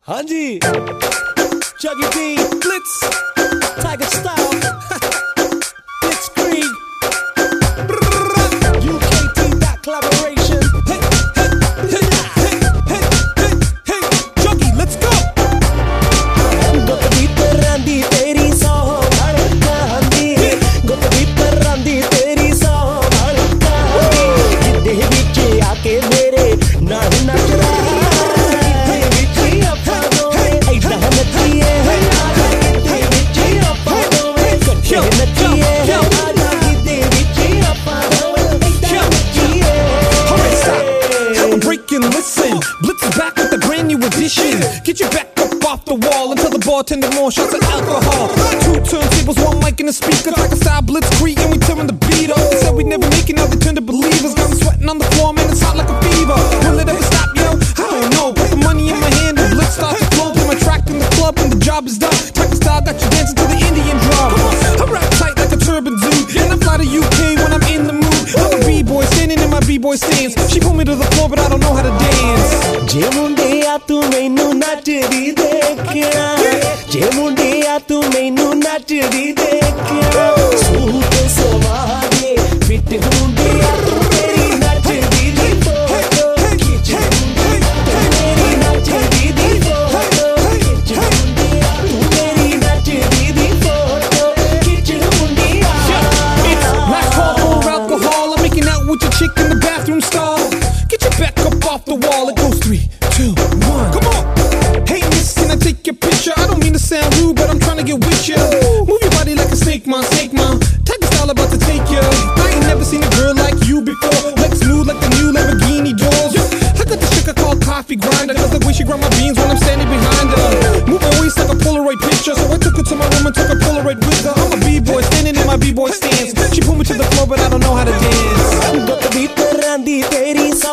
हाँ जी, Juggy D, Blitz, Tiger Style, Blitzkrieg, UKT, that collaboration. Hey, hey, hey, hey, hey, hey, hey, Juggy, let's go. गुत भीतर दी तेरी सौ धड़कांदी, गुत भीतर दी तेरी सौ धड़कांदी, जिद्दे विच आके मेरे नाल नच रहा। Listen, Blitz is back with a brand new edition. Get you back up off the wall and tell the bartender more shots of alcohol. 2 turntables, 1 mic and a speaker, like a style Blitzkrieg, and we turn the beat up. They said we'd never make it, now they turn to believers. Got me sweating on the floor, man, it's hot like a fever. Will it ever stop, yo? I don't know. Put the money in my hand and Blitz starts to flow. Play my track in the club and the job is done. Tiger Style got you dancing to the Indian drum. I rap tight like a turban dude, and I fly to UK when I'm in the mood. I'm a b-boy standing in my b-boy stance. She pulled me to the floor, but I don't know how to dance. जे मुंडिया तू मैनू नचदी देखिया, जे मुंडिया तू मैनू नचदी देखिया, suit सवागे fit मुंडिया तू मेरी नचदी दी photo खिच मुंडिया तू मेरी नचदी दी फोटो खिच मुंडिया तू मेरी नचदी दी फोटो खिच मुंडिया. It's last call for alcohol. I'm making out with your chick in the bathroom stall. Get your back up off the wall. It goes 3, 2, 1. Come on. Hey, miss, can I take your picture? I don't mean to sound rude, but I'm trying to get with you. Move your body like a snake, mom, snake, mom. Tiger Style about to take you. I ain't never seen a girl like you before. Legs smooth like the new Lamborghini doors. I got this chick I call coffee grinder, cause the way she grind my beans when I'm standing behind her. Move her waist like a Polaroid picture, so I took her to my room and took a Polaroid with her. I'm a b-boy standing in my b-boy stance. She pulled me to the floor, but I don't know how to dance. गुत भीतर दी तेरी सौ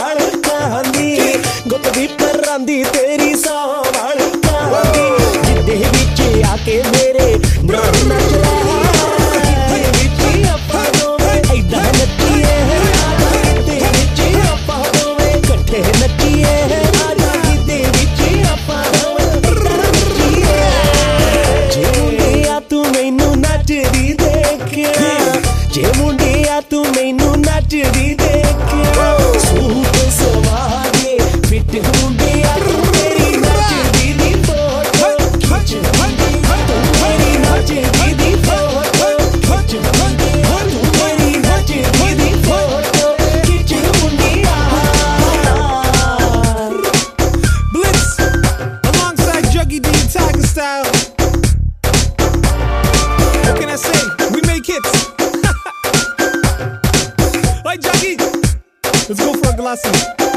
धड़कांदी, गुत भीतर दी तेरी सौ धड़कांदी, जिद्दे विच आके मेरे नाल नच रहा। जिद्दे विच आपां दोवें ऐदां नच्चीए, जिद्दे विच आपां दोवें इकट्ठे नच्चीए, जिद्दे विच आपां दोवें ऐदां नच्चीए। जे मुंडिया तू मैनू नचदी देखिया, जे मुंडिया तू मैनू नचदी देखिया, सूट सवागे फिट मुंडिया तू मेरी नचदी दी फोटो खिच मुंडिया तू मेरी नचदी दी फोटो खिच मुंडिया तू मेरी नचदी दी फोटो खिच मुंडिया. Blitz alongside Juggy D, Tiger Style. What can I say? We make hits. Right, Juggy? Let's go for a glass of